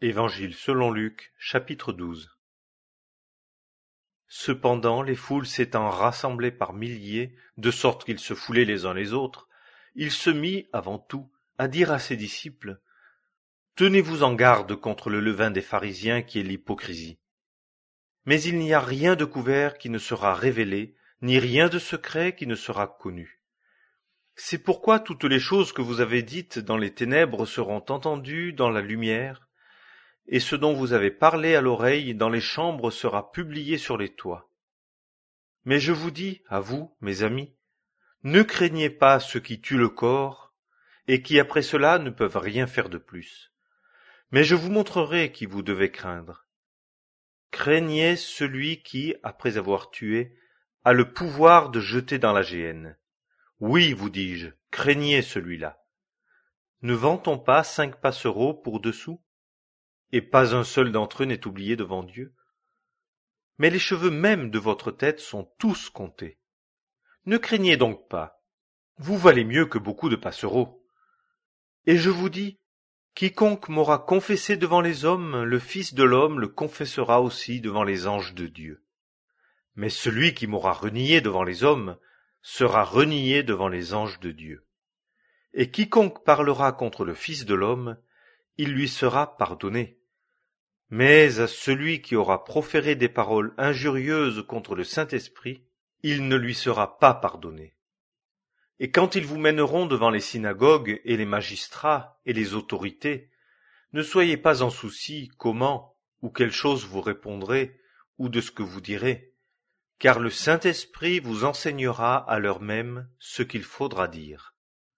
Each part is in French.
Évangile selon Luc, chapitre 12. Cependant, les foules s'étant rassemblées par milliers, de sorte qu'ils se foulaient les uns les autres, il se mit, avant tout, à dire à ses disciples: Tenez-vous en garde contre le levain des pharisiens qui est l'hypocrisie. Mais il n'y a rien de couvert qui ne sera révélé, ni rien de secret qui ne sera connu. C'est pourquoi toutes les choses que vous avez dites dans les ténèbres seront entendues dans la lumière, et ce dont vous avez parlé à l'oreille dans les chambres sera publié sur les toits. Mais je vous dis, à vous, mes amis, ne craignez pas ceux qui tuent le corps, et qui après cela ne peuvent rien faire de plus. Mais je vous montrerai qui vous devez craindre. Craignez celui qui, après avoir tué, a le pouvoir de jeter dans la géhenne. Oui, vous dis-je, craignez celui-là. Ne vend-on pas 5 passereaux pour 2 sous? Et pas un seul d'entre eux n'est oublié devant Dieu. Mais les cheveux même de votre tête sont tous comptés. Ne craignez donc pas, vous valez mieux que beaucoup de passereaux. Et je vous dis, quiconque m'aura confessé devant les hommes, le Fils de l'homme le confessera aussi devant les anges de Dieu. Mais celui qui m'aura renié devant les hommes sera renié devant les anges de Dieu. Et quiconque parlera contre le Fils de l'homme, il lui sera pardonné. Mais à celui qui aura proféré des paroles injurieuses contre le Saint-Esprit, il ne lui sera pas pardonné. Et quand ils vous mèneront devant les synagogues et les magistrats et les autorités, ne soyez pas en souci comment ou quelle chose vous répondrez ou de ce que vous direz, car le Saint-Esprit vous enseignera à l'heure même ce qu'il faudra dire.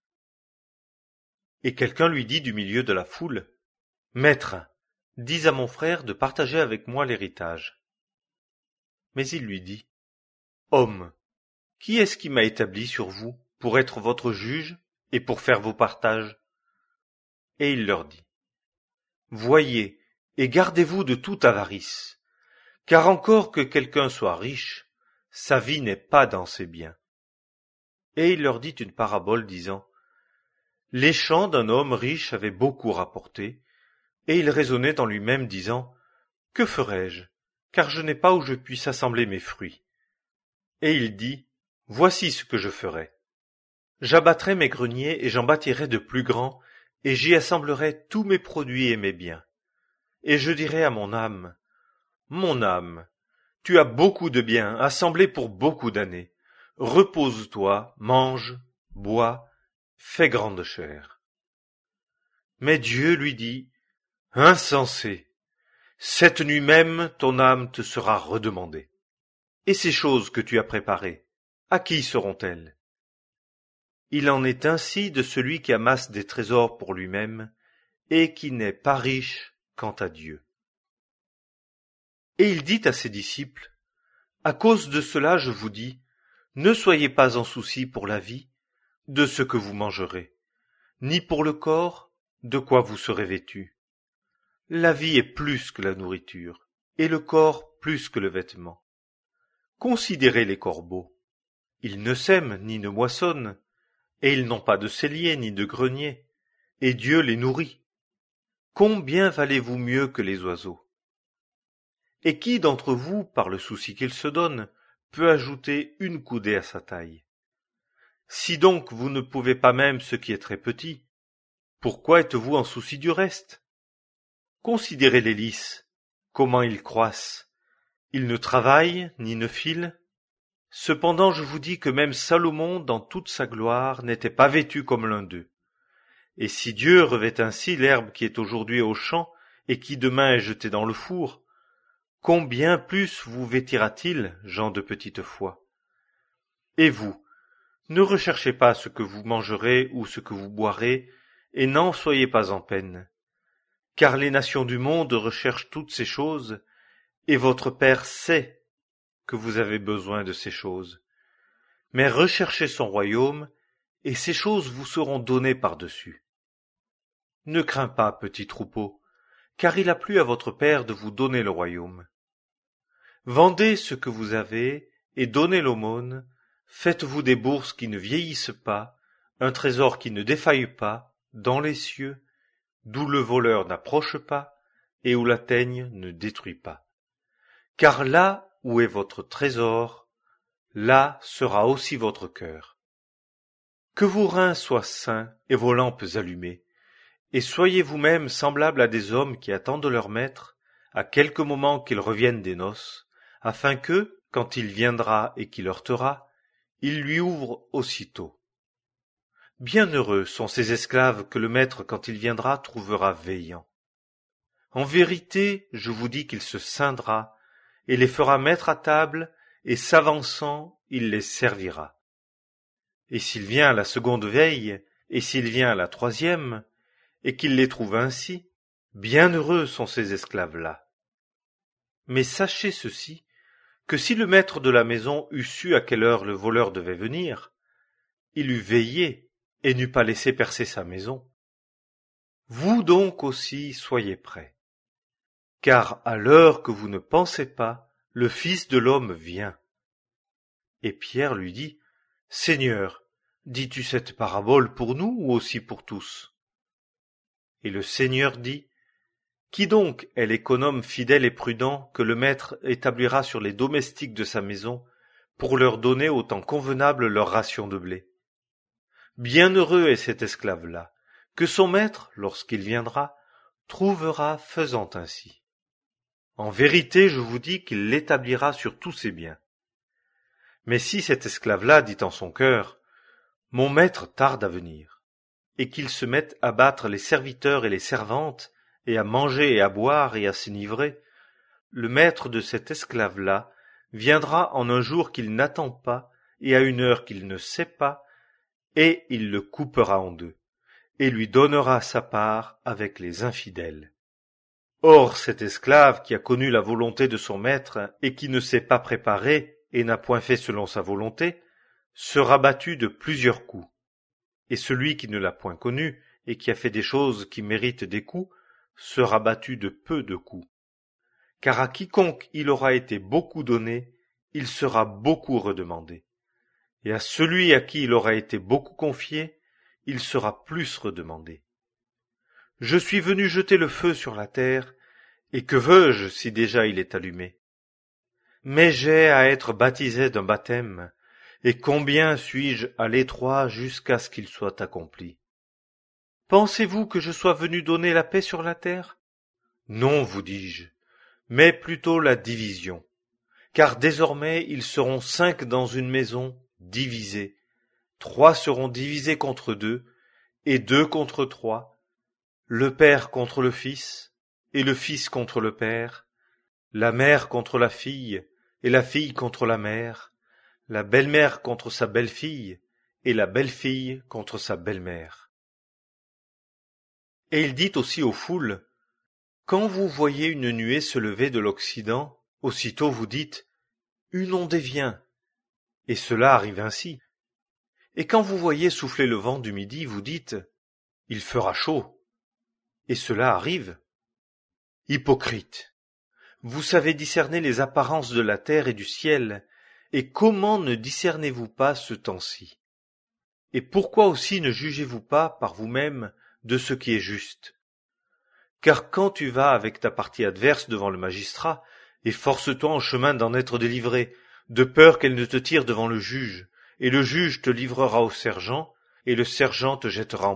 Et quelqu'un lui dit du milieu de la foule: Maître, dis à mon frère de partager avec moi l'héritage. Mais il lui dit: Homme, qui est-ce qui m'a établi sur vous pour être votre juge et pour faire vos partages? Et il leur dit: Voyez et gardez-vous de toute avarice, car encore que quelqu'un soit riche, sa vie n'est pas dans ses biens. Et il leur dit une parabole disant: Les champs d'un homme riche avaient beaucoup rapporté, et il raisonnait en lui-même disant: Que ferai-je, car je n'ai pas où je puisse assembler mes fruits. Et il dit: Voici ce que je ferai. J'abattrai mes greniers et j'en bâtirai de plus grands, et j'y assemblerai tous mes produits et mes biens. Et je dirai à mon âme: Mon âme, tu as beaucoup de biens assemblés pour beaucoup d'années. Repose-toi, mange, bois, fais grande chère. Mais Dieu lui dit: Insensé, cette nuit même ton âme te sera redemandée. Et ces choses que tu as préparées, à qui seront-elles? Il en est ainsi de celui qui amasse des trésors pour lui-même, et qui n'est pas riche quant à Dieu. Et il dit à ses disciples: À cause de cela je vous dis, ne soyez pas en souci pour la vie, de ce que vous mangerez, ni pour le corps, de quoi vous serez vêtus. La vie est plus que la nourriture, et le corps plus que le vêtement. Considérez les corbeaux. Ils ne sèment ni ne moissonnent, et ils n'ont pas de cellier ni de grenier, et Dieu les nourrit. Combien valez-vous mieux que les oiseaux? Et qui d'entre vous, par le souci qu'il se donne, peut ajouter une coudée à sa taille? Si donc vous ne pouvez pas même ce qui est très petit, pourquoi êtes-vous en souci du reste? Considérez les lys, comment ils croissent. Ils ne travaillent ni ne filent. Cependant je vous dis que même Salomon, dans toute sa gloire, n'était pas vêtu comme l'un d'eux. Et si Dieu revêt ainsi l'herbe qui est aujourd'hui au champ et qui demain est jetée dans le four, combien plus vous vêtira-t-il, gens de petite foi? Et vous, ne recherchez pas ce que vous mangerez ou ce que vous boirez, et n'en soyez pas en peine. Car les nations du monde recherchent toutes ces choses, et votre Père sait que vous avez besoin de ces choses. Mais recherchez son royaume, et ces choses vous seront données par-dessus. Ne crains pas, petit troupeau, car il a plu à votre Père de vous donner le royaume. Vendez ce que vous avez, et donnez l'aumône, faites-vous des bourses qui ne vieillissent pas, un trésor qui ne défaille pas, dans les cieux, d'où le voleur n'approche pas, et où la teigne ne détruit pas. Car là où est votre trésor, là sera aussi votre cœur. Que vos reins soient sains et vos lampes allumées, et soyez vous-même semblables à des hommes qui attendent leur maître, à quelque moment qu'il revienne des noces, afin que, quand il viendra et qu'il heurtera, il lui ouvre aussitôt. Bienheureux sont ces esclaves que le maître, quand il viendra, trouvera veillant. En vérité, je vous dis qu'il se scindra, et les fera mettre à table, et s'avançant, il les servira. Et s'il vient à la seconde veille, et s'il vient à la troisième, et qu'il les trouve ainsi, bienheureux sont ces esclaves-là. Mais sachez ceci, que si le maître de la maison eût su à quelle heure le voleur devait venir, il eût veillé et n'eût pas laissé percer sa maison. Vous donc aussi soyez prêts, car à l'heure que vous ne pensez pas, le Fils de l'homme vient. Et Pierre lui dit, Seigneur, dis-tu cette parabole pour nous ou aussi pour tous? Et le Seigneur dit, Qui donc est l'économe fidèle et prudent que le maître établira sur les domestiques de sa maison pour leur donner au temps convenable leur ration de blé? Bienheureux est cet esclave-là, que son maître, lorsqu'il viendra, trouvera faisant ainsi. En vérité, je vous dis qu'il l'établira sur tous ses biens. Mais si cet esclave-là dit en son cœur, Mon maître tarde à venir, et qu'il se mette à battre les serviteurs et les servantes, et à manger et à boire et à s'enivrer, le maître de cet esclave-là viendra en un jour qu'il n'attend pas et à une heure qu'il ne sait pas, et il le coupera en deux, et lui donnera sa part avec les infidèles. Or cet esclave qui a connu la volonté de son maître et qui ne s'est pas préparé et n'a point fait selon sa volonté, sera battu de plusieurs coups. Et celui qui ne l'a point connu et qui a fait des choses qui méritent des coups, sera battu de peu de coups. Car à quiconque il aura été beaucoup donné, il sera beaucoup redemandé. Et à celui à qui il aura été beaucoup confié, il sera plus redemandé. Je suis venu jeter le feu sur la terre, et que veux-je si déjà il est allumé? Mais j'ai à être baptisé d'un baptême, et combien suis-je à l'étroit jusqu'à ce qu'il soit accompli? Pensez-vous que je sois venu donner la paix sur la terre? Non, vous dis-je, mais plutôt la division. Car désormais ils seront 5 dans une maison, divisés. 3 seront divisés contre 2, et 2 contre 3, le père contre le fils, et le fils contre le père, la mère contre la fille, et la fille contre la mère, la belle-mère contre sa belle-fille, et la belle-fille contre sa belle-mère. Et il dit aussi aux foules, Quand vous voyez une nuée se lever de l'Occident, aussitôt vous dites, Une ondée vient, et cela arrive ainsi. Et quand vous voyez souffler le vent du Midi, vous dites, Il fera chaud, et cela arrive. Hypocrite, vous savez discerner les apparences de la terre et du ciel, et comment ne discernez-vous pas ce temps-ci? Et pourquoi aussi ne jugez-vous pas par vous-même de ce qui est juste? Car quand tu vas avec ta partie adverse devant le magistrat, efforce-toi en chemin d'en être délivré, de peur qu'elle ne te tire devant le juge, et le juge te livrera au sergent, et le sergent te jettera en